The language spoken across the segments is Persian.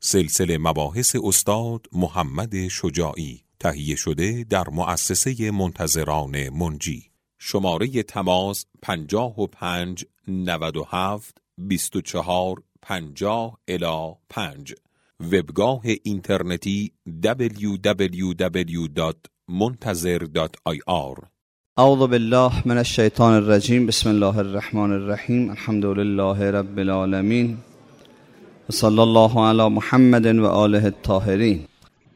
سلسله مباحث استاد محمد شجاعی، تهیه شده در مؤسسه منتظران منجی. شماره تماس 55 97 24 50 الی 5. وبگاه اینترنتی www.muntazir.ir. اعوذ بالله من الشیطان الرجیم. بسم الله الرحمن الرحیم. الحمد لله رب العالمین و صلی الله علی محمد و آله الطاهرین.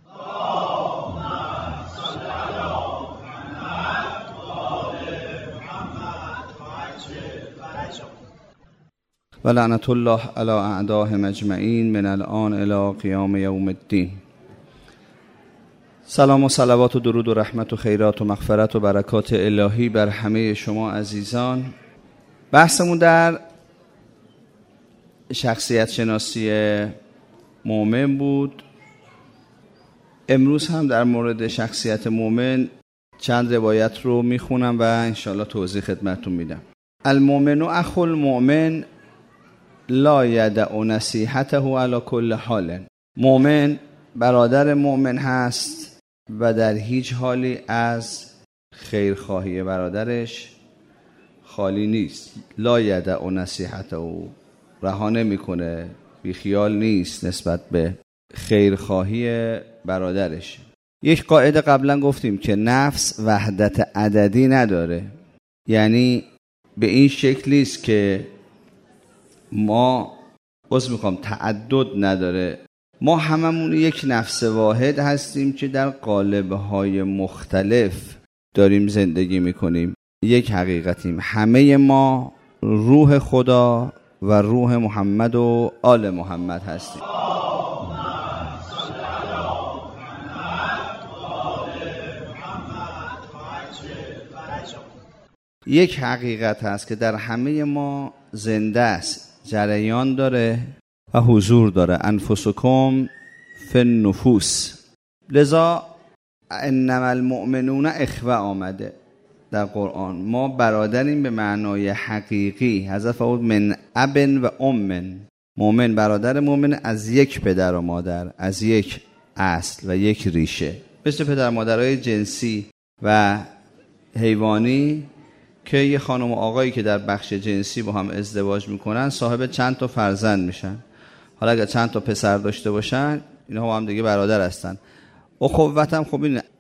و لعنت الله علی اعدائهم اجمعین من الان الی قیام یوم الدین. سلام و صلوات و درود و رحمت و خیرات و مغفرت و برکات الهی بر همه شما عزیزان. بحثمون در شخصیت شناسی مؤمن بود. امروز هم در مورد شخصیت مؤمن چند روایت رو میخونم و انشاءالله توضیح خدمتتون میدم. المؤمن اخو المؤمن لا یدع نصیحته علی کل حال. مؤمن برادر مؤمن هست و در هیچ حالی از خیرخواهی برادرش خالی نیست. لا یدع نصیحته، رها نمیکنه، بیخیال نیست نسبت به خیرخواهی برادرش. یک قاعده قبلا گفتیم که نفس وحدت عددی نداره، یعنی به این شکلی است که ما تعدد نداره. ما هممون یک نفس واحد هستیم که در قالب‌های مختلف داریم زندگی میکنیم. یک حقیقتیم، همه ما روح خدا و روح محمد و آل محمد هستیم. یک حقیقت هست که در همه ما زنده است، جریان داره و حضور داره. انفسکم فی النفوس. لذا انما المؤمنون اخوه آمده در قرآن. ما برادریم به معنای حقیقی. حضرت فرمود من اب و ام. مؤمن برادر مؤمن از یک پدر و مادر، از یک اصل و یک ریشه. مثل پدر مادرای جنسی و حیوانی که یه خانم و آقایی که در بخش جنسی با هم ازدواج میکنن صاحب چند تا فرزند میشن. حالا اگر چند تا پسر داشته باشن اینها با هم دیگه برادر هستن. اخوت هم خب این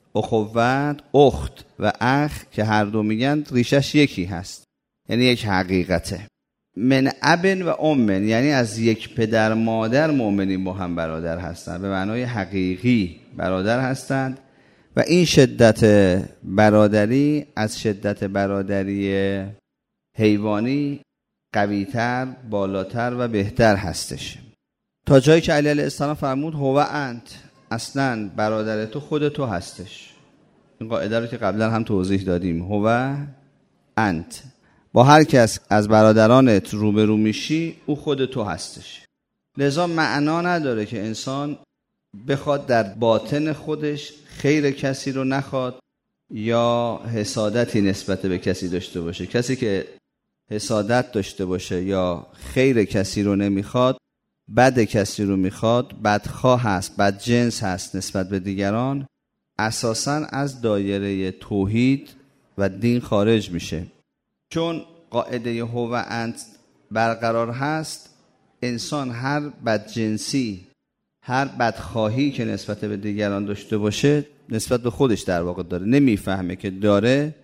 اخوت، اخت و اخ که هر دو میگن ریشش یکی هست، یعنی یک حقیقته. من ابن و امن، یعنی از یک پدر مادر مؤمنین با هم برادر هستند، به معنای حقیقی برادر هستند. و این شدت برادری از شدت برادری حیوانی قویتر، بالاتر و بهتر هستش، تا جایی که علی علیه السلام فرمود هو انت، اصلا برادر تو خود تو هستش. این قاعده رو که قبلا هم توضیح دادیم، هو انت، با هر کس از برادرانت روبرو میشی او خود تو هستش. لذا معنا نداره که انسان بخواد در باطن خودش خیر کسی رو نخواد یا حسادتی نسبت به کسی داشته باشه. کسی که حسادت داشته باشه یا خیر کسی رو نمیخواد، بد کسی رو میخواد، بدخواه هست، بدجنس هست نسبت به دیگران، اساساً از دایره توحید و دین خارج میشه. چون قاعده هو انت برقرار هست، انسان هر بدجنسی، هر بدخواهی که نسبت به دیگران داشته باشه نسبت به خودش در واقع داره، نمیفهمه که داره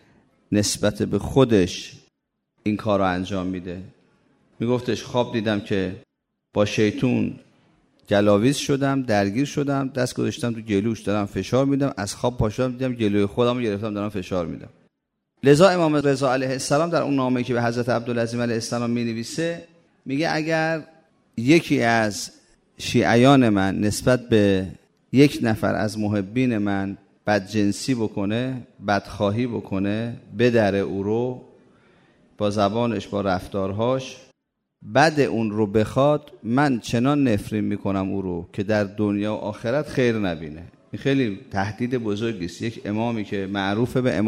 نسبت به خودش این کار رو انجام میده. میگفتش خواب دیدم که با شیطون گلاویز شدم، درگیر شدم، دست گذاشتم تو گلوش دارم فشار میدم، از خواب پاشدم دیدم گلوی خودم رو گرفتم دارم فشار میدم. لذا امام رضا علیه السلام در اون نامه‌ای که به حضرت عبدالعظیم علیه السلام مینویسه میگه اگر یکی از شیعیان من نسبت به یک نفر از محبین من بدجنسی بکنه، بدخواهی بکنه، بدره او رو با زبانش، با رفتارهاش، بد اون رو بخواد، من چنان نفرین میکنم او رو که در دنیا و آخرت خیر نبینه. این خیلی تهدید بزرگی است. یک امامی که معروف به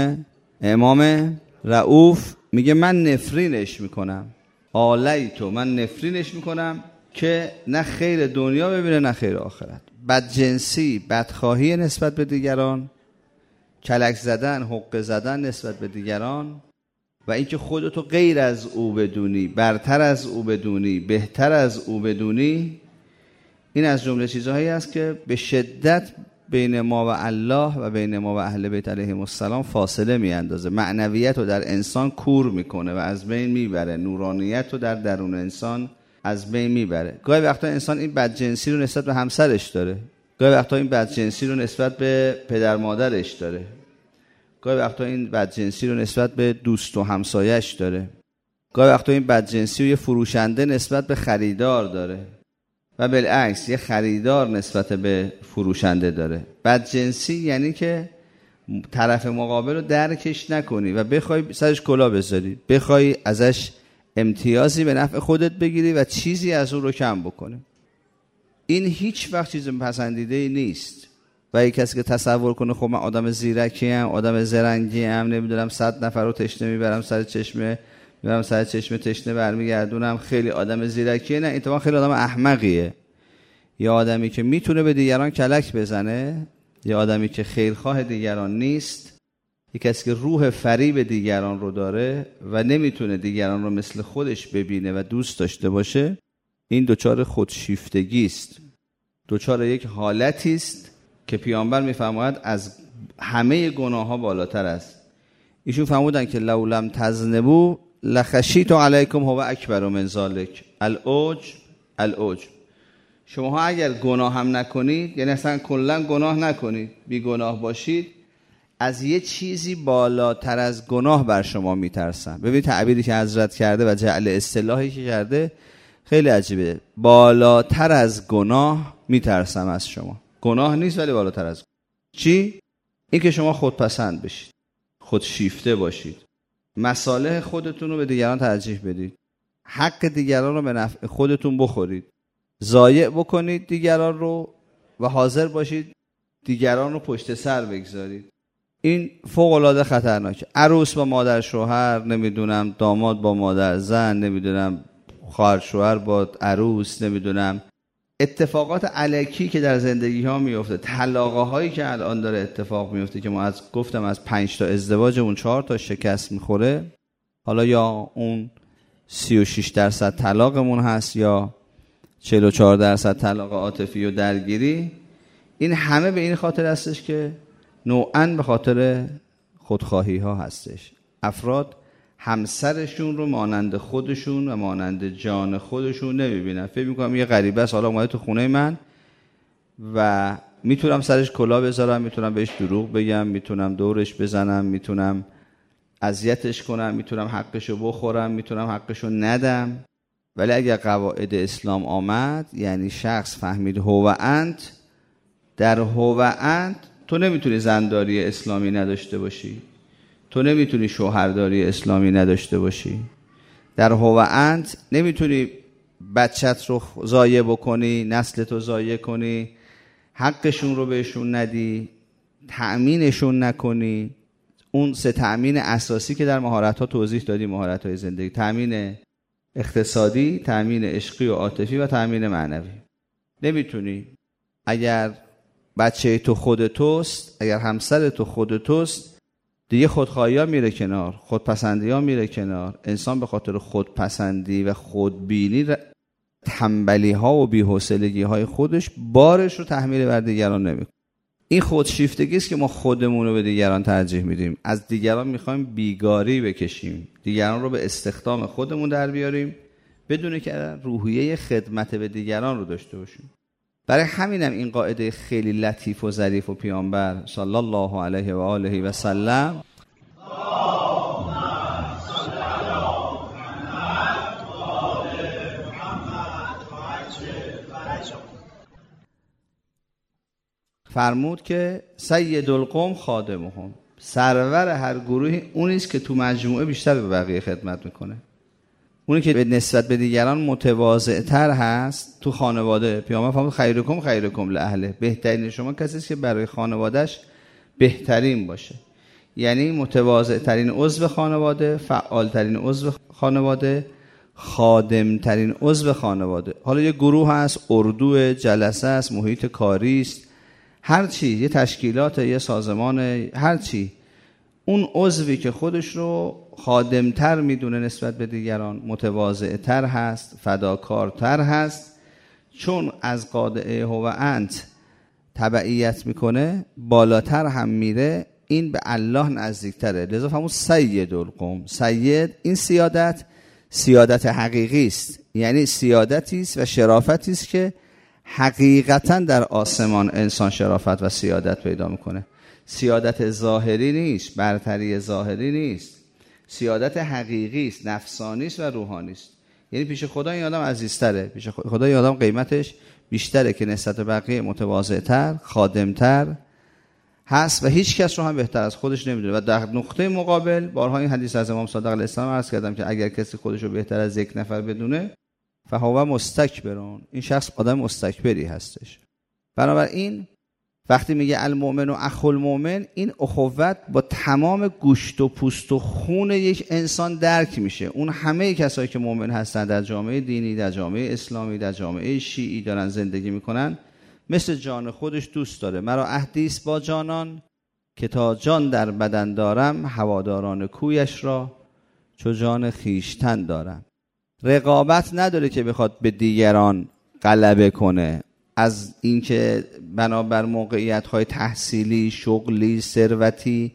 امام رؤوف میگه من نفرینش میکنم، آلیتو، من نفرینش میکنم که نه خیر دنیا ببینه نه خیر آخرت. بدجنسی، بدخواهی نسبت به دیگران، کلک زدن، حقه زدن نسبت به دیگران و اینکه خودتو غیر از او بدونی، برتر از او بدونی، بهتر از او بدونی، این از جمله چیزهایی است که به شدت بین ما و الله و بین ما و اهل بیت علیهم السلام فاصله میاندازه. معنویت رو در انسان کور میکنه و از بین میبره، نورانیت رو در درون انسان از بین میبره. گاهی وقتا انسان این بدجنسی رو نسبت به همسرش داره، گاهی وقتا این بدجنسی رو نسبت به پدر مادرش داره، گاهی وقتا این بدجنسی رو نسبت به دوست و همسایش داره، گاهی وقتا این بدجنسی رو یه فروشنده نسبت به خریدار داره و بالعکس یه خریدار نسبت به فروشنده داره. بدجنسی یعنی که طرف مقابل رو درکش نکنی و بخوای سرش کلاه بذاری، بخوای ازش امتیازی به نفع خودت بگیری و چیزی از اون رو کم بکنی. این هیچ وقت چیز پسندیده نیست و یک کسی که تصور کنه خب من آدم زیرکی ام، آدم زرنگی ام، نمیدونم 100 نفر رو تشنه میبرم سر چشمه، میبرم سر چشمه تشنه برمیگردونم، خیلی آدم زیرکیه. نه، اتفاقا خیلی آدم احمقیه. یا آدمی که میتونه به دیگران کلک بزنه، یا آدمی که خیرخواه دیگران نیست، یک کسی که روح فریب دیگران رو داره و نمیتونه دیگران رو مثل خودش ببینه و دوست داشته باشه، این دچار خودشیفتگی است، دچار یک حالتی است که پیامبر میفرماید از همه گناه ها بالاتر است. ایشون فرمودن که لو لم تذنبوا لخشیت علیکم هو اکبر من ذلک العجب. شماها اگر گناه هم نکنید، یعنی اصلا کلا گناه نکنید، بی گناه باشید، از یه چیزی بالاتر از گناه بر شما میترسم. ببینید تعبیری که حضرت کرده و جعل اصطلاحی که کرده خیلی عجیبه. بالاتر از گناه میترسم از شما. گناه نیست ولی بالاتر از گناه. چی؟ این که شما خودپسند بشید، خودشیفته باشید، مصالح خودتون رو به دیگران ترجیح بدید، حق دیگران رو به نفع خودتون بخورید، ضایع بکنید دیگران رو و حاضر باشید دیگران رو پشت سر بگذارید. این فوق العاده خطرناکه. عروس با مادر شوهر، نمیدونم داماد با مادر زن، نمیدونم خواهر شوهر با عروس، نمیدونم اتفاقات الکی که در زندگی ها میفته، طلاق هایی که الان داره اتفاق میفته که ما گفتم از 5 تا ازدواجمون 4 تا شکست میخوره، حالا یا اون 36% طلاقمون هست یا 44% طلاق عاطفی و درگیری. این همه به این خاطر هستش که نوعاً به خاطر خودخواهی ها هستش. افراد همسرشون رو مانند خودشون و مانند جان خودشون نمیبینن. فکر میکنم یه غریبه است حالا اومده تو خونه من و میتونم سرش کلاه بذارم، میتونم بهش دروغ بگم، میتونم دورش بزنم، میتونم اذیتش کنم، میتونم حقشو بخورم، میتونم حقشو ندم. ولی اگر قواعد اسلام آمد، یعنی شخص فهمید هو انت، در هو انت تو نمیتونی زنداری اسلامی نداشته باشی، تو نمیتونی شوهرداری اسلامی نداشته باشی، در هو انت نمیتونی بچت رو ضایع بکنی، نسلت رو ضایع کنی، حقشون رو بهشون ندی، تأمینشون نکنی. اون 3 تأمین اساسی که در مهارت‌ها توضیح دادیم، مهارت‌های زندگی: تأمین اقتصادی، تأمین عشقی و عاطفی و تأمین معنوی. نمیتونی. اگر بچه تو خود توست، اگر همسر تو خود توست، دیگه خودخواهی ها میره کنار، خودپسندی ها میره کنار. انسان به خاطر خودپسندی و خودبینی تنبلی ها و بی‌حوصلگی های خودش بارش رو تحمیل بر دیگران نمیکنه. این خودشیفتگی است که ما خودمون رو به دیگران ترجیح میدیم. از دیگران میخوایم بیگاری بکشیم، دیگران رو به استخدام خودمون در بیاریم بدون که روحیه خدمت به دیگران رو داشته باشیم. برای همینم این قاعده خیلی لطیف و ظریف و پیامبر صلی الله علیه و آله و سلم فرمود که سید القوم خادمهم، سرور هر گروهی اونی است که تو مجموعه بیشتر به بقیه خدمت میکنه، اونی که به نسبت به دیگران متواضع‌تر هست. تو خانواده پیامبر فرمود خیرکم لاهله، بهترین شما کسی است که برای خانواده‌اش بهترین باشه. یعنی متواضع‌ترین عضو خانواده، فعال‌ترین عضو خانواده، خادمترین عضو خانواده. حالا یه گروه هست، اردو، جلسه است، محیط کاری است، هر چی، یه تشکیلات، یه سازمان، هر چی، اون عضوی که خودش رو خادمتر میدونه نسبت به دیگران، متواضعتر هست، فداکارتر هست، چون از قاطعه هو انت تبعیت میکنه، بالاتر هم میره، این به الله نزدیکتره. لذا فرمود سید القوم. سید، این سیادت حقیقی است، یعنی سیادتی است و شرافتی است که حقیقتا در آسمان انسان شرافت و سیادت پیدا میکنه. سیادت ظاهری نیست، برتری ظاهری نیست، سیادت حقیقی است، نفسانی است و روحانی است. یعنی پیش خدا این آدم عزیزتره، پیش خدا این آدم قیمتش بیشتره که نسبت به بقیه متواضع‌تر، خادمتر هست و هیچ کس رو هم بهتر از خودش نمیدونه. و در نقطه مقابل بارها این حدیث از امام صادق علیه السلام عرض کردم که اگر کسی خودش رو بهتر از یک نفر بدونه فهو مستکبرون، این شخص آدم مستکبری هستش. بنابراین وقتی میگه المؤمن و اخو المؤمن، این اخوت با تمام گوشت و پوست و خون یک انسان درک میشه. اون همه کسایی که مؤمن هستن در جامعه دینی، در جامعه اسلامی، در جامعه شیعی دارن زندگی میکنن، مثل جان خودش دوست داره. مرا عهدی است با جانان که تا جان در بدن دارم، هواداران کویش را چو جان خیشتن دارم. رقابت نداره که بخواد به دیگران غلبه کنه، از اینکه بنابر موقعیت‌های تحصیلی، شغلی، ثروتی،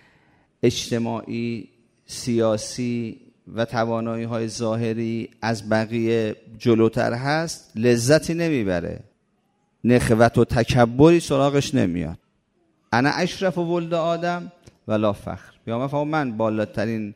اجتماعی، سیاسی و توانایی‌های ظاهری از بقیه جلوتر هست لذتی نمیبره، نخوت و تکبری سراغش نمیاد. انا اشرف ولد آدم ولا فخر. پیامبر فرمود من بالاترین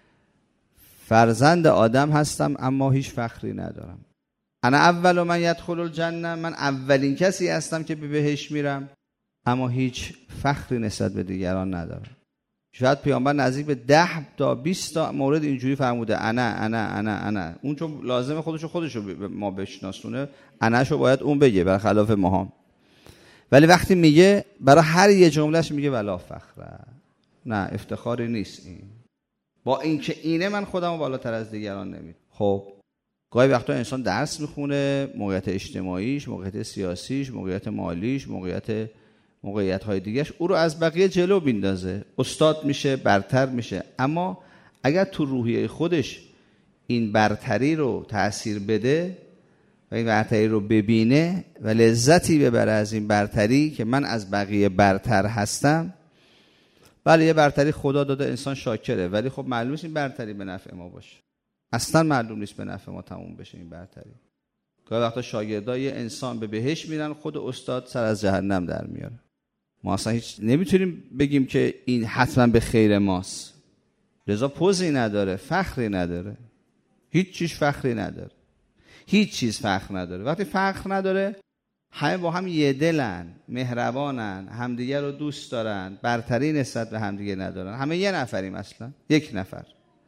فرزند آدم هستم اما هیچ فخری ندارم. انا اول من یدخل الجنه، من اولین کسی هستم که به بهشت میرم اما هیچ فخری نسبت به دیگران ندارم. شاید پیامبر نزدیک به 10 تا 20 تا مورد اینجوری فرموده انا. اون چون لازمه خودشو ما بشناسونه، اناشو باید اون بگه برخلاف ما. ولی وقتی میگه برای هر یه جملهش میگه ولا فخر، نه افتخاری نیست این، با اینکه اینه من خودمو بالاتر از دیگران نمیدونم. خب گاهی وقتا انسان درس میخونه، موقعیت اجتماعیش، موقعیت سیاسیش، موقعیت مالیش، موقعیت‌های دیگه‌اش او رو از بقیه جلو بیندازه، استاد میشه، برتر میشه. اما اگر تو روحیه خودش این برتری رو تأثیر بده و این برتری رو ببینه و لذتی ببره از این برتری که من از بقیه برتر هستم، بله یه برتری خدا داده، انسان شاکره، ولی خب معلوم نیست این برتری به نفع ما باشه، اصلا معلوم نیست به نفع ما تموم بشه این برتری. گاهی وقتا شاگردای انسان به بهشت میرن، خود استاد سر از جهنم در میاره. ما اصلا هیچ نمیتونیم بگیم که این حتما به خیر ماست. لذا پوزی نداره، فخری نداره، هیچ چیز فخری نداره، هیچ چیز فخر نداره. وقتی فخر نداره همه با هم یه دلن، مهربانن، همدیگه رو دوست دارن، برتری نسبت به همدیگه ندارن، همه یه نفریم، اصلا یک نفر.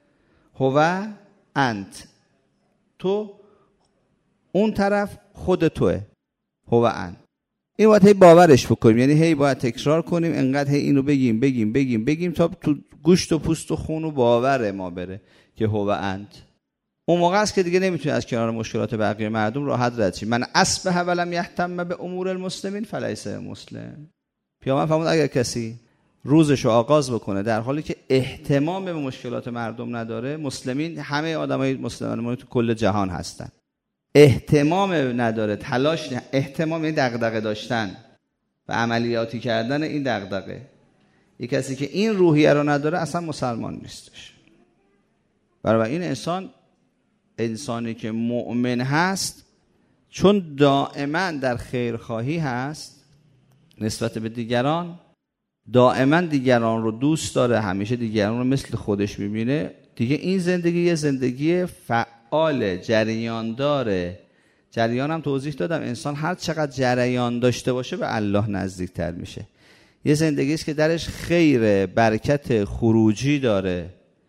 هو انت، تو، اون طرف خود توه، هو انت. این باید هی باورش بکنیم، یعنی هی باید تکرار کنیم، انقدر هی اینو بگیم تا تو گوشت و پوست و خون و باور ما بره که هو انت. اون موقع است که دیگه نمیتونی از کنار مشکلات بقیه مردم راحت رد شی. من اصبح ولم یهتم به امور المسلمین فلیس مسلم. پیامبر فرمود اگر کسی روزشو آغاز بکنه در حالی که اهتمام به مشکلات مردم نداره، مسلمین همه آدمای مسلمان تو کل جهان هستن، اهتمام نداره، تلاش، اهتمام یعنی دغدغه داشتن و عملیاتی کردن این دغدغه. یک کسی که این روحیه رو نداره اصلا مسلمان نیستش. برای این انسانی که مؤمن هست، چون دائما در خیرخواهی هست نسبت به دیگران، دائما دیگران رو دوست داره، همیشه دیگران رو مثل خودش میبینه، دیگه این زندگی یه زندگی فعال، جریان داره. جریان هم توضیح دادم، انسان هر چقدر جریان داشته باشه به الله نزدیکتر میشه. یه زندگی است که درش خیر، برکت، خروجی داره،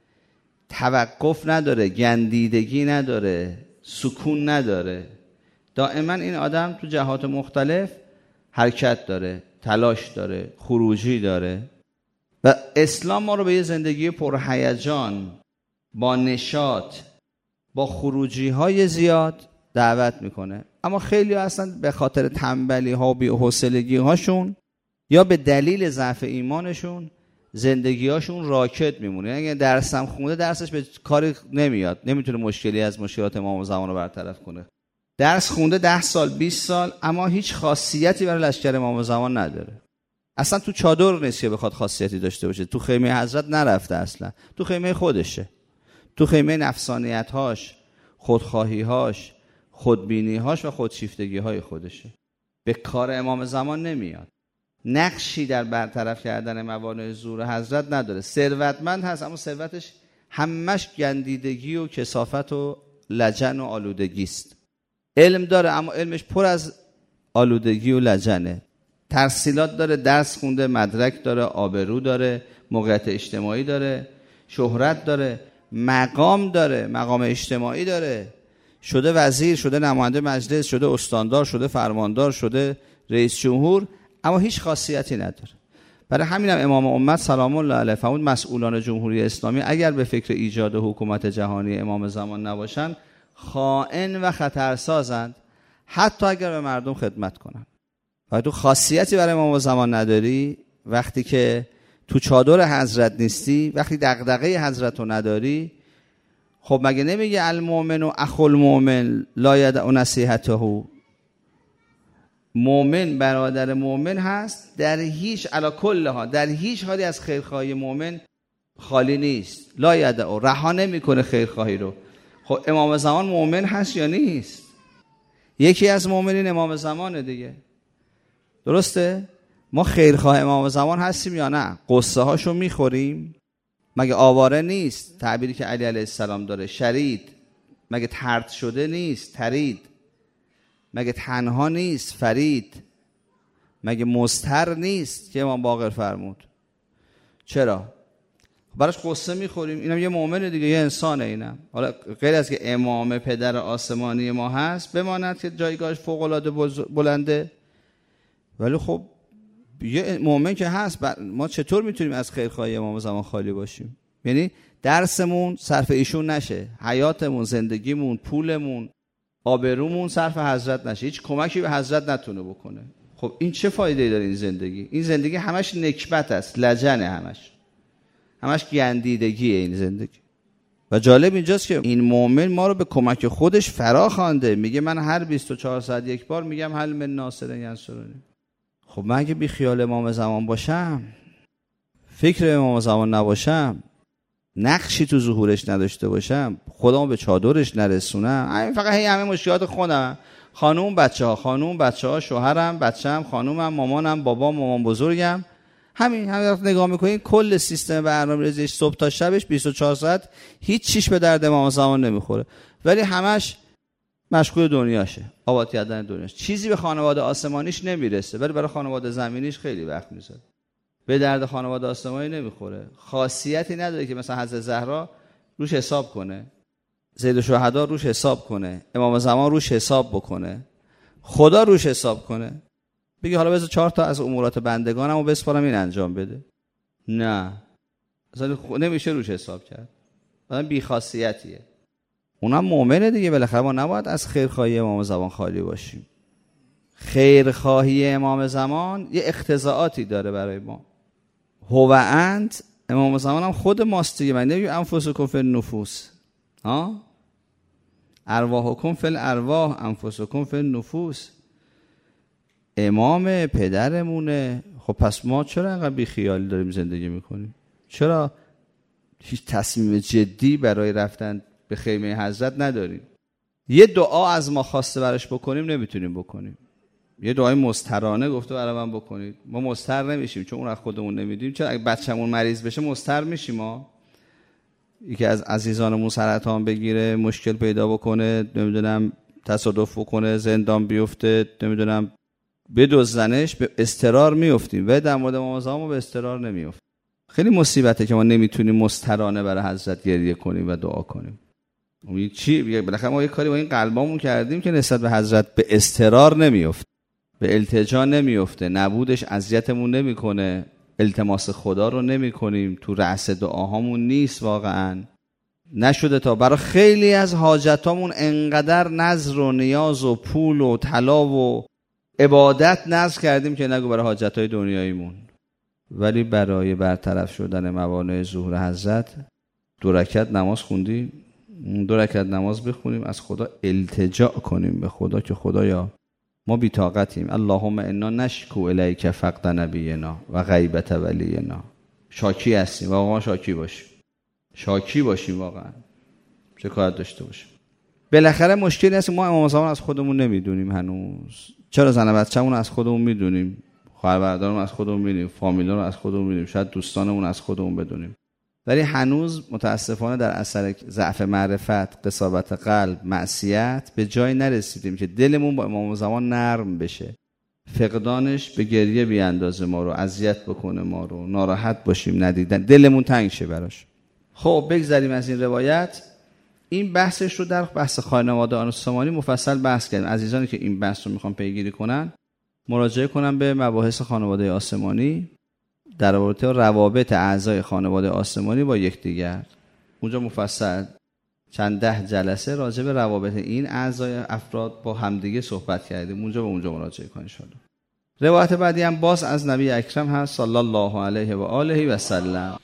توقف نداره، گندیدگی نداره، سکون نداره. دائما این آدم تو جهات مختلف حرکت داره، تلاش داره، خروجی داره. و اسلام ما رو به یه زندگی پرهیجان، با نشاط، با خروجی های زیاد دعوت میکنه. اما خیلی هستن به خاطر تنبلی ها و بی‌حوصلگی هاشون یا به دلیل ضعف ایمانشون زندگی هاشون راکد میمونه. یعنی درس هم خونده درسش به کاری نمیاد، نمیتونه مشکلی از مشکلات امام زمان رو برطرف کنه. درس خونده 10 سال 20 سال اما هیچ خاصیتی برای لشکر امام زمان نداره. اصلا تو چادر نیست که بخواد خاصیتی داشته باشه. تو خیمه حضرت نرفته، اصلا تو خیمه خودشه، تو خیمه نفسانیت‌هاش، خودخواهی‌هاش، خودبینی‌هاش و خودشیفتگی‌های خودشه. به کار امام زمان نمیاد. نقشی در برطرف کردن موانع ظهور حضرت نداره. ثروتمند هست اما ثروتش همش گندیدگی و کثافت و لجن و آلودگی است. علم داره اما علمش پر از آلودگی و لجنه. تحصیلات داره، درس خونده، مدرک داره، آبرو داره، موقعیت اجتماعی داره، شهرت داره، مقام داره، مقام اجتماعی داره، شده وزیر، شده نماینده مجلس، شده استاندار، شده فرماندار، شده رئیس جمهور، اما هیچ خاصیتی نداره. برای همینم امام امت سلام الله علیه فرمود مسئولان جمهوری اسلامی اگر به فکر ایجاد حکومت جهانی امام زمان نباشند خائن و خطرسازند، حتی اگر به مردم خدمت کنند. و تو خاصیتی برای امام زمان نداری، وقتی که تو چادر حضرت نیستی، وقتی دغدغه حضرت رو نداری، خب مگه نمیگه المؤمن و اخو المؤمن لا یدع نصیحته؟ مؤمن برادر مؤمن هست، در هیچ علی کل ها، در هیچ حالی از خیرخواهی مؤمن خالی نیست. لا یدع، رها نمیکنه خیرخواهی رو. خب امام زمان مؤمن هست یا نیست؟ یکی از مؤمنین امام زمانه دیگه، درسته؟ ما خیرخواه امام زمان هستیم یا نه؟ قصه هاشو میخوریم؟ مگه آواره نیست؟ تعبیری که علی علیه السلام داره، شرید. مگه طرد شده نیست؟ ترید. مگه تنها نیست؟ فرید. مگه مضطر نیست که امام باقر فرمود؟ چرا؟ براش قصه میخوریم. اینم یه مؤمنه دیگه، یه انسانه. اینم حالا غیر از که امام پدر آسمانی ما هست بماند که جایگاهش فوق العاده بلنده، ولی خب یه مؤمن که هست، ما چطور میتونیم از خیرخواهی امام زمان خالی باشیم؟ یعنی درسمون صرف ایشون نشه، حیاتمون، زندگیمون، پولمون، آبرومون صرف حضرت نشه، هیچ کمکی به حضرت نتونه بکنه. خب این چه فایده‌ای داره این زندگی؟ این زندگی همش نکبت است، لجنه، همش گندیدگیه این زندگی. و جالب اینجاست که این مؤمن ما رو به کمک خودش فرا خوانده. میگه من هر 24 ساعت یک بار میگم هل من ناصر ینصرنی. خب من اگه بی خیال امام زمان باشم، فکر امام زمان نباشم، نقشی تو ظهورش نداشته باشم، خودمو به چادرش نرسونم، همین فقط همه مشکلات خودم، خانوم بچه ها، شوهرم، بچه‌م، خانومم، مامانم، بابام، مامان بزرگم، همین وقت نگاه میکنین کل سیستم برنامه‌ریزیش صبح تا شبش 24 ساعت هیچ چیش به درد امام زمان نمیخوره، ولی همش مشغول دنیاشه، آباد کردن دنیاش. چیزی به خانواده آسمانیش نمیرسه، ولی برای خانواده زمینیش خیلی وقت میذاره. به درد خانواده آسمانی نمیخوره. خاصیتی نداره که مثلا حضرت زهرا روش حساب کنه، سید الشهدا روش حساب کنه، امام زمان روش حساب بکنه، خدا روش حساب کنه، بگی حالا بذار 4 تا از امورات بندگانمو بسپارم این انجام بده. نه، اصلا نمیشه روش حساب کرد. آدم بی خاصیتیه. اونم مؤمنه دیگه، بالاخره ما نباید از خیرخواهی امام زمان خالی باشیم. خیرخواهی امام زمان یه اقتضاعاتی داره برای ما. هو انت، امام زمان هم خود ماست دیگه. من نمیگم انفسکم فی النفوس، ارواحکم فی الارواح، انفسکم فی النفوس. امام پدرمونه. خب پس ما چرا انقدر بی خیالی داریم زندگی میکنیم؟ چرا هیچ تصمیم جدی برای رفتن به خیمه حضرت نداریم؟ یه دعا از ما خواسته براش بکنیم نمیتونیم بکنیم. یه دعای مضطرانه گفته برای من بکنید، ما مضطر نمیشیم چون اون از خودمون نمیدیم. چرا اگه بچه‌مون مریض بشه مضطر میشیم؟ ما یکی از عزیزانمون سرطان بگیره، مشکل پیدا بکنه، نمیدونم تصادف بکنه، زندان بیفته، نمیدونم بدزدنش، به اضطرار میافتیم. و در مورد امام زمان به اضطرار نمیافتیم. خیلی مصیبته که ما نمیتونیم مضطرانه برای حضرت گریه کنیم و دعا کنیم. اون چی؟ بالاخره ما یه کاری با این قلبامون کردیم که نسبت به حضرت به اضطرار نمیافته، به التجا نمیافته، نبودش اذیتمون نمیکنه، التماس خدا رو نمیکنیم، تو رأس دعاهامون نیست واقعا. نشده تا برای خیلی از حاجتامون انقدر نذر و نیاز و پول و طلا و عبادت نذر کردیم که نگو برای حاجتهای دنیاییمون. ولی برای برطرف شدن موانع ظهور حضرت 2 رکعت نماز خوندیم، 2 رکعت نماز بخونیم، از خدا التجا کنیم به خدا که خدایا ما بی‌طاقتیم، اللهم انا نشکو الیک فقد نبینا و غیبت ولینا. شاکی هستیم، واقعا شاکی باشیم واقعا، شکایت داشته باشیم. بالاخره مشکلی هست ما امام زمان از خودمون نمیدونیم هنوز. چرا زن بچه‌مون از خودمون میدونیم، خواهر برادرمون از خودمون میدونیم، فامیلا رو از خودمون میدونیم، شاید دوستانمون از خودمون بدونیم، ولی هنوز متاسفانه در اثر ضعف معرفت، قساوت قلب، معصیت به جای نرسیدیم که دلمون با امام زمان نرم بشه. فقدانش به گریه بیاندازه ما رو، اذیت بکنه ما رو، ناراحت باشیم ندیدن، دلمون تنگ شه براش. خب بگذاریم از این روایت. این بحثش رو در بحث خانواده آسمانی مفصل بحث کردیم. عزیزانی که این بحث رو میخوان پیگیری کنن مراجعه کنن به مباحث خانواده آسمانی در رابطه روابط اعضای خانواده آسمانی با یکدیگر. اونجا مفصل چند 10 جلسه راجع به روابط این اعضای افراد با همدیگه صحبت کردیم. اونجا به اونجا مراجعه کنید ان شاء الله. روایت بعدی هم باز از نبی اکرم هست صلی الله علیه و آله و سلم.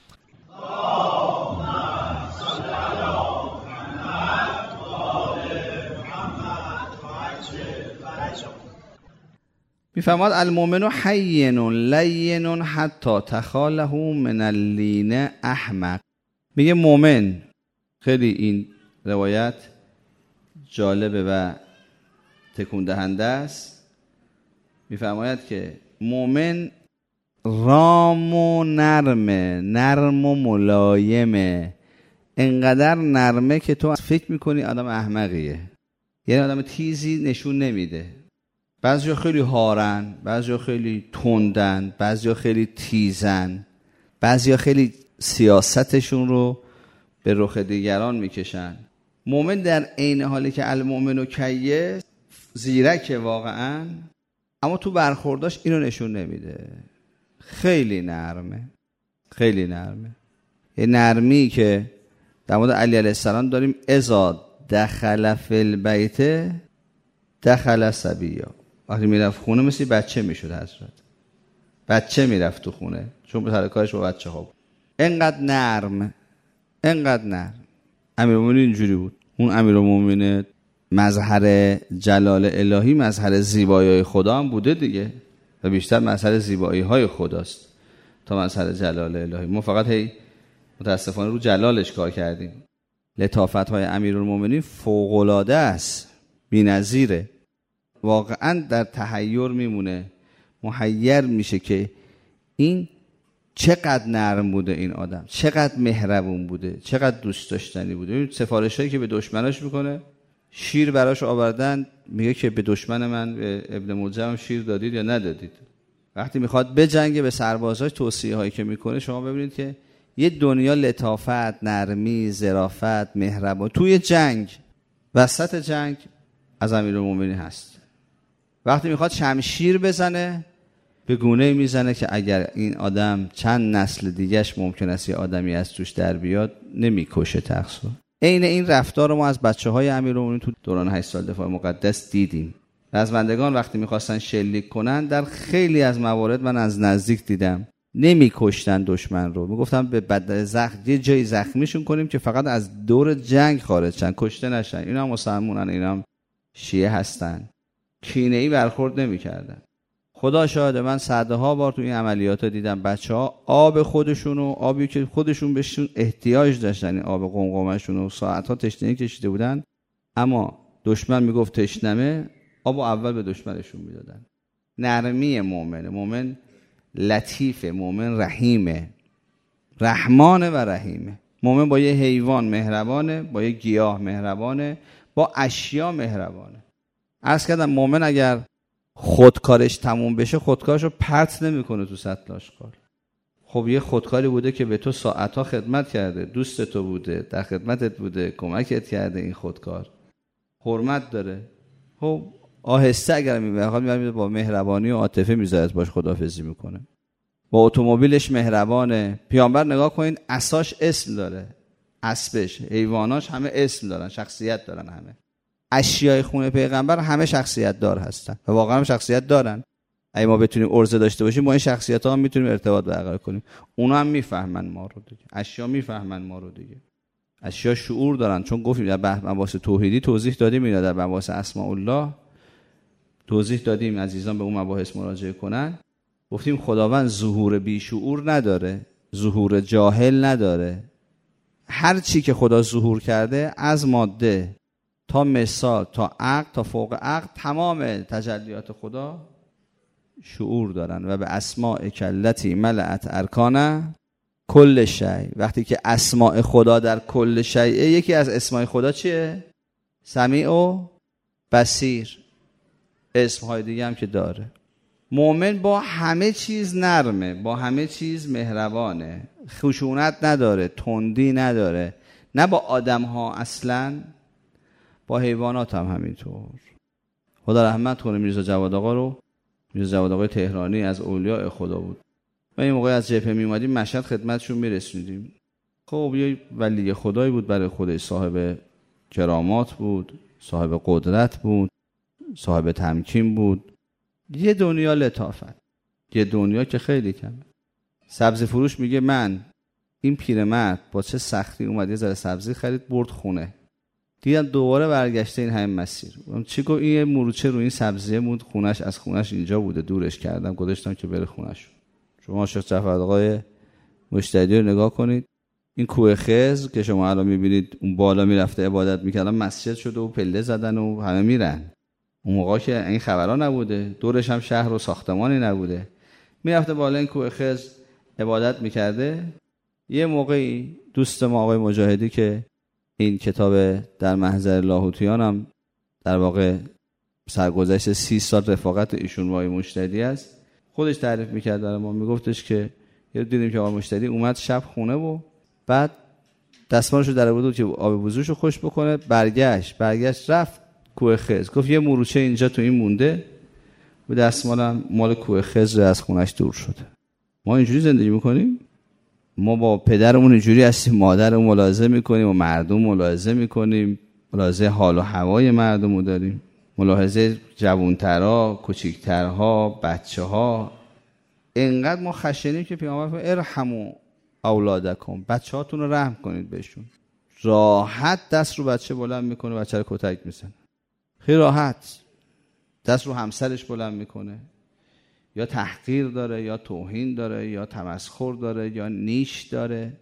میفرماد المؤمن حین لین حتی تخاله من اللین احمق. میگه مؤمن، خیلی این روایت جالبه و تکون دهنده است. میفرماید که مؤمن رام و نرمه، نرم و ملایمه، انقدر نرمه که تو فکر میکنی آدم احمقیه، یعنی آدم تیزی نشون نمیده. بعضیا خیلی هارن، بعضیا خیلی تندن، بعضیا خیلی تیزن، بعضیا خیلی سیاستشون رو به رخ دیگران میکشن. مومن در عین حالی که المؤمن و کیس زیرکه واقعا، اما تو برخورداش اینو نشون نمیده. خیلی نرمه، خیلی نرمه. یه نرمی که در مورد علی علیه السلام داریم اذا دخل فی البیت دخل صبیا. وقتی میرفت خونه مثل بچه میشد حضرت، بچه میرفت تو خونه چون به کارش با بچه ها بود. انقدر نرم، انقدر نرم. امیرالمومنین اینجوری بود. اون امیرالمومنین مظهر جلال الهی، مظهر زیبایی خدا هم بوده دیگه، و بیشتر مظهر زیبایی های خداست تا مظهر جلال الهی. ما فقط هی متاسفانه رو جلالش کار کردیم. لطافت های امیرالمومنین فوق العاده است، بی‌نظیره. واقعا در تحیر میمونه، محیر میشه که این چقدر نرم بوده، این آدم چقدر مهربون بوده، چقدر دوست داشتنی بوده. این سفارشایی که به دشمناش میکنه، شیر براش آوردن، میگه که به دشمن من به ابن ملجم شیر دادید یا ندادید. وقتی میخواد بجنگه به سربازاش توصیه هایی که میکنه، شما ببینید که یه دنیا لطافت، نرمی، ظرافت، مهربان توی جنگ، وسط جنگ از امیرالمومنین هست. وقتی میخواد شمشیر بزنه، به گونه میزنه که اگر این آدم چند نسل دیگهش ممکن است یه آدمی از توش در بیاد، نمیکشه تقصیر. عین این رفتار رو ما از بچه‌های امیرالمومنین تو دوران 8 سال دفاع مقدس دیدیم. رزمندگان وقتی میخواستن شلیک کنن، در خیلی از موارد من از نزدیک دیدم نمیکشتن دشمن رو، میگفتن به بدل زخم یه جایی زخمیشون کنیم که فقط از دور جنگ خارج شن، کشته نشن. اینا هم مسلمانن، اینا هم شیعه هستن. کینه‌ای برخورد نمی‌کردن. خدا شاهد، من صدها بار تو این عملیات دیدم بچه‌ها آب خودشون و آبی که خودشون بهشون احتیاج داشتن، این آب قمقمه‌شون رو ساعت‌ها تشنگی کشیده بودن، اما دشمن میگفت تشنمه، آبو اول به دشمنشون میدادن. نرمی مومن لطیفه، مومن رحیمه، رحمانه و رحیمه. مومن با یه حیوان مهربانه، با یه گیاه مهربانه، با اشیا مهربانه. عرض کردم مومن اگر خودکارش تموم بشه، خودکارشو پرت نمیکنه تو سطل آشغال. خب یه خودکاری بوده که به تو ساعتها خدمت کرده، دوست تو بوده، در خدمتت بوده، کمکت کرده، این خودکار حرمت داره. خب آهسته اگر میبره با مهربانی و عاطفه میذارد باش خداحافظی میکنه. با اتومبیلش مهربانه. پیامبر نگاه کنین اساش اسم داره، اسبش، حیواناش همه اسم دارن، شخصیت دارن. همه اشیای خونه پیغمبر همه شخصیت دار هستن و واقعا هم شخصیت دارن. اگه ما بتونیم عرضه داشته باشیم با این شخصیت ها هم میتونیم ارتباط برقرار کنیم. اونا هم میفهمن ما رو دیگه، اشیا میفهمن ما رو دیگه، اشیا شعور دارن. چون گفتیم در مباحث توحیدی توضیح دادیم، اینا در مباحث اسماء الله توضیح دادیم، عزیزان به اون مباحث مراجعه کنن. گفتیم خداوند ظهور بی شعور نداره، ظهور جاهل نداره. هر چی که خدا ظهور کرده از ماده تا مثال تا عقل تا فوق عقل، تمام تجلیات خدا شعور دارن. و به اسماء کلتی ملأت ارکانه کل شیء. وقتی که اسماء خدا در کل شیء، یکی از اسماء خدا چیه؟ سمیع و بصیر. اسمهای دیگه هم که داره. مؤمن با همه چیز نرمه، با همه چیز مهربانه، خشونت نداره، تندی نداره، نه با آدم ها اصلا، با حیوانات هم همینطور. خدا رحمت کنه میرزا جواد آقا رو. میرزا جواد آقای تهرانی از اولیاء خدا بود. ما این موقع از جبهه میومدیم مشهد خدمتشون میرسوندیم. خب یه ولی خدایی بود برای خودش، صاحب کرامات بود، صاحب قدرت بود، صاحب تمکین بود. یه دنیا لطافت، یه دنیا که خیلی کمه. سبزی فروش میگه من این پیرمرد با چه سختی اومد یه ذره سبزی خرید برد خونه، دیدم دوباره برگشته این همین مسیر. چی گفت؟ این مروچه رو این سبزیه بود خونش، از خونش اینجا بوده، دورش کردم گذاشتم که بره خونش. شما شیخ جعفر آقای مشتری رو نگاه کنید، این کوه خضر که شما الان میبینید اون بالا میرفته عبادت میکردن، مسجد شده و پله زدن و همه میرن. اون موقع که این خبرها نبوده، دورش هم شهر و ساختمانی نبوده، میرفته بالا این کوه خضر عبادت میکرده. یه موقعی دوست ما آقای مجاهدی که این کتاب در محضر لاهوتیان هم در واقع سرگذشت 30 سال رفاقت ایشون با آقای مشتری است، خودش تعریف میکرد برای ما. میگفتش که یه دیدیم که آقای مشتری اومد شب خونه و بعد دستمالشو در بود که آب وضوشو خوش بکنه، برگشت رفت کوه خضر، گفت یه مروچه اینجا تو این مونده و دستمالم مال کوه خضر از خونش دور شده. ما اینجوری زندگی میکنیم؟ ما با پدرمون اینجوری هستیم، مادرمون ملاحظه میکنیم و مردم ملاحظه میکنیم، ملاحظه حال و هوای مردمو داریم، ملاحظه جوانترها، کوچیکترها، بچه‌ها. اینقدر ما خشنیم که پیامبر فرمود ارحموا اولادکم، بچه‌هاتون رو رحم کنید بهشون. راحت دست رو بچه بلند میکنه، بچه رو کتک میزنه، خیلی راحت دست رو همسرش بلند میکنه. یا تحقیر داره، یا توهین داره، یا تمسخر داره، یا نیش داره،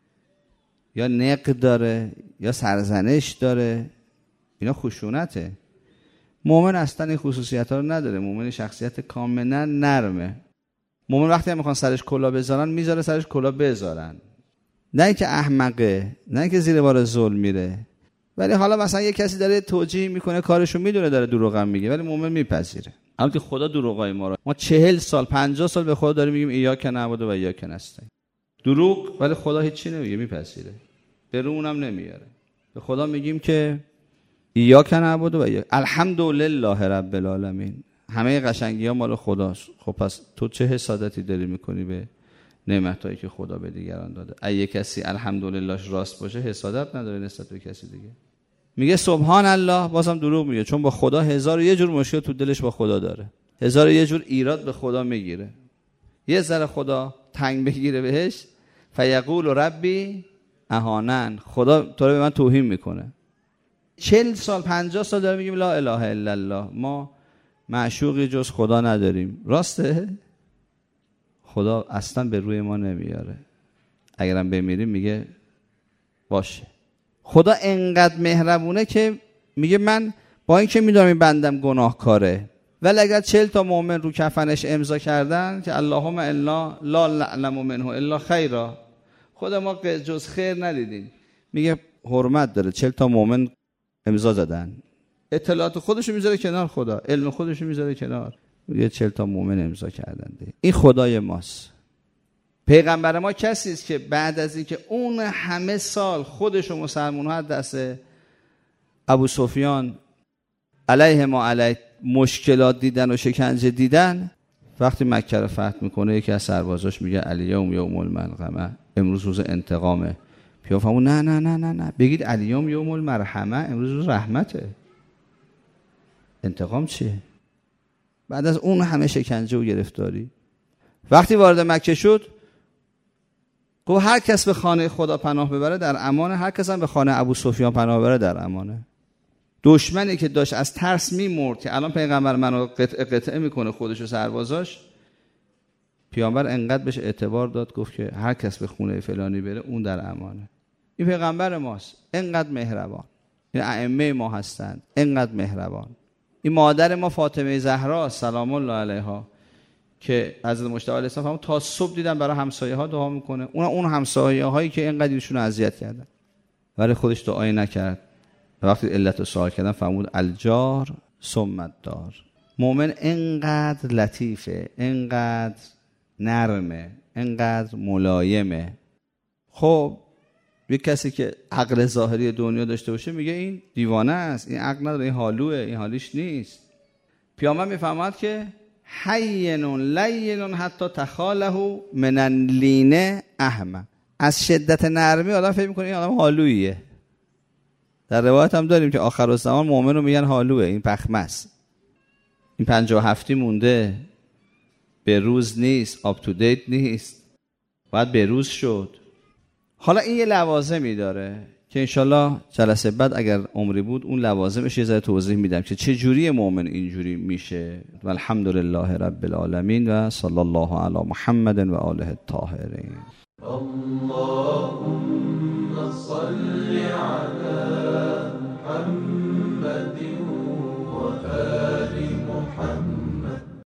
یا نقد داره، یا سرزنش داره. اینا خشونته. مومن اصلا این خصوصیت ها رو نداره. مومن شخصیت کاملا نرمه. مومن وقتی هم میخوان سرش کلا بذارن میذاره سرش کلا بذارن، نه اینکه احمقه، نه اینکه زیر بار ظلم میره. ولی حالا مثلا یه کسی داره توجیه میکنه، کارشو میدونه داره دروغم میگه، ولی مومن میپذیره. البته خدا دروغای ما رو، ما 40 سال 50 سال به خدا داریم میگیم ایاک نعبد و ایاک نستعین، دروغ، ولی خدا هیچی نمیگه، میپذیره، به رو اونم نمیاره. به خدا میگیم که ایاک نعبد و ایاک، الحمدلله رب العالمین، همه قشنگی‌ها مال خداست. خب پس تو چه حسادتی داری میکنی به نعمتایی که خدا به دیگران داده؟ اگه کسی الحمدللهش راست باشه حسادت نداره نسبت به کسی دیگه. میگه سبحان الله، بازم دروغ میگه، چون با خدا 1001 جور مشکل تو دلش با خدا داره، 1001 جور ایراد به خدا میگیره. یه ذره خدا تنگ بگیره بهش، فیقول ربی اهانن، خدا تو رو به من توهین میکنه. 40 سال 50 سال داره میگیم لا اله الا الله، ما معشوقی جز خدا نداریم. راسته؟ خدا اصلا به روی ما نمیاره. اگرم بمیریم میگه باشه. خدا انقدر مهربونه که میگه من با اینکه میدونم این بندم گناهکاره، ولی اگر 40 تا مؤمن رو کفنش امضا کردن که اللهم الا لا نعلم منه الا خیرا، خدا ما جز خیر ندیدیم، میگه حرمت داره. 40 تا مؤمن امضا زدن، اطلاعات خودشو میذاره کنار، خدا علم خودشو میذاره کنار، میگه 40 تا مؤمن امضا کردن. این خدای ماست. پیغمبر ما کسی است که بعد از اینکه اون همه سال خودش و مسلمان‌ها از دست ابو سفیان علیه ما علیه مشکلات دیدن و شکنجه دیدن، وقتی مکه رو فتح میکنه یکی از سربازاش میگه الیوم یوم الملغمه، امروز روز انتقامه، پیامبر فرمود نه نه نه نه نه، بگید الیوم یوم المرحمه، امروز روز رحمته. انتقام چیه؟ بعد از اون همه شکنجه و گرفتاری وقتی وارد مکه شد گفت هر کس به خانه خدا پناه ببره در امانه، هر کس هم به خانه ابو سفیان پناه ببره در امانه. دشمنی که داشت از ترس میمرد که الان پیغمبر منو قطعه میکنه خودش و سربازاش، پیامبر انقدر بهش اعتبار داد گفت که هر کس به خونه فلانی بره اون در امانه. این پیغمبر ماست، انقدر مهربان. این ائمه ما هستند، انقدر مهربان. این مادر ما فاطمه زهرا سلام الله علیها که حضرت مجتبی علیه السلام تا صبح دیدن برای همسایه ها دعا میکنه، اون همسایه هایی که اینقدر ایشون اذیت کردن ولی خودش دعایی نکرد. وقتی علت رو سوال کردن فرمود الجار ثم الدار. مؤمن انقدر لطیفه، انقدر نرمه، انقدر ملایمه. خب یک کسی که عقل ظاهری دنیا داشته باشه میگه این دیوانه است، این عقل نداره، این حالوه، این حالیش نیست. پیامبر میفهمد که حین لین حتی تخاله من اللین احمق. از شدت نرمی آدم فکر میکنه این آدم حالویه. در روایت هم داریم که آخر الزمان مؤمن رو میگن حالوه، این پخمه است، این 57 مونده، به روز نیست، آپ تو دیت نیست، باید به روز شد. حالا این یه لوازمی داره که انشالله جلسه بعد اگر عمری بود اون لوازمش یه ذره توضیح میدم که چه جوری مؤمن اینجوری میشه. و الحمدلله رب العالمین و صلی الله علی محمد و آله الطاهرین. اللهم صل علی